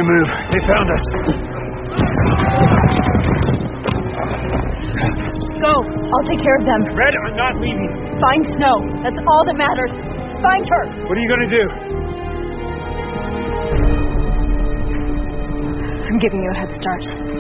move. They found us. Go. I'll take care of them. Red, I'm not leaving. Find Snow. That's all that matters. Find her. What are you going to do? I'm giving you a head start.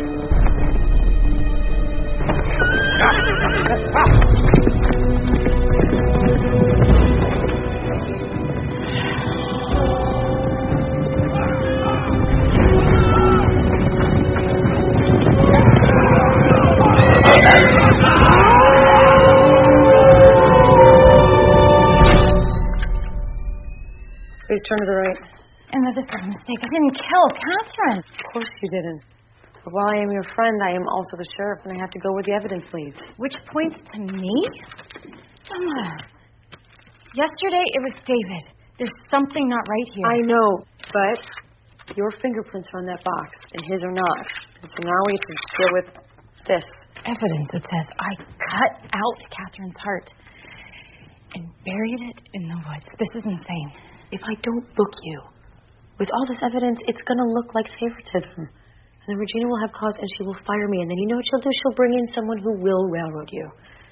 Please turn to the right. Emma, this is a mistake. I didn't kill Catherine. Of course you didn't. But while I am your friend, I am also the sheriff, and I have to go where the evidence leads. Which points to me? Emma. Yesterday it was David. There's something not right here. I know, but your fingerprints are on that box, and his are not. And so now we have to deal with this. Evidence that says I cut out Catherine's heart and buried it in the woods. This is insane. If I don't book you, with all this evidence, it's going to look like favoritism. And then Regina will have cause, and she will fire me. And then you know what she'll do? She'll bring in someone who will railroad you.